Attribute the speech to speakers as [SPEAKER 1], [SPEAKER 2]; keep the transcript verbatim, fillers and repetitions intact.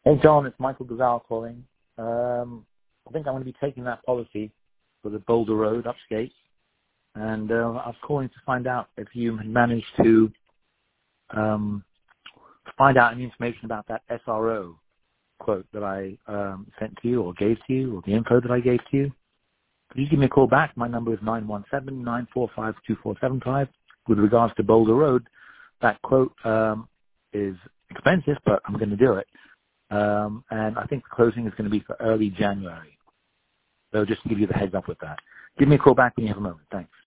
[SPEAKER 1] Hey, John, it's Michael Gazal calling. Um, I think I'm going to be taking that policy for the Boulder Road upstate, and uh, I was calling to find out if you had managed to um, find out any information about that S R O quote that I um, sent to you or gave to you, or the info that I gave to you. Could you give me a call back? My number is nine one seven, nine four five, two four seven five. With regards to Boulder Road, that quote um, is expensive, but I'm going to do it. Um, and I think the closing is going to be for early January. So just to give you the heads up with that. Give me a call back when you have a moment. Thanks.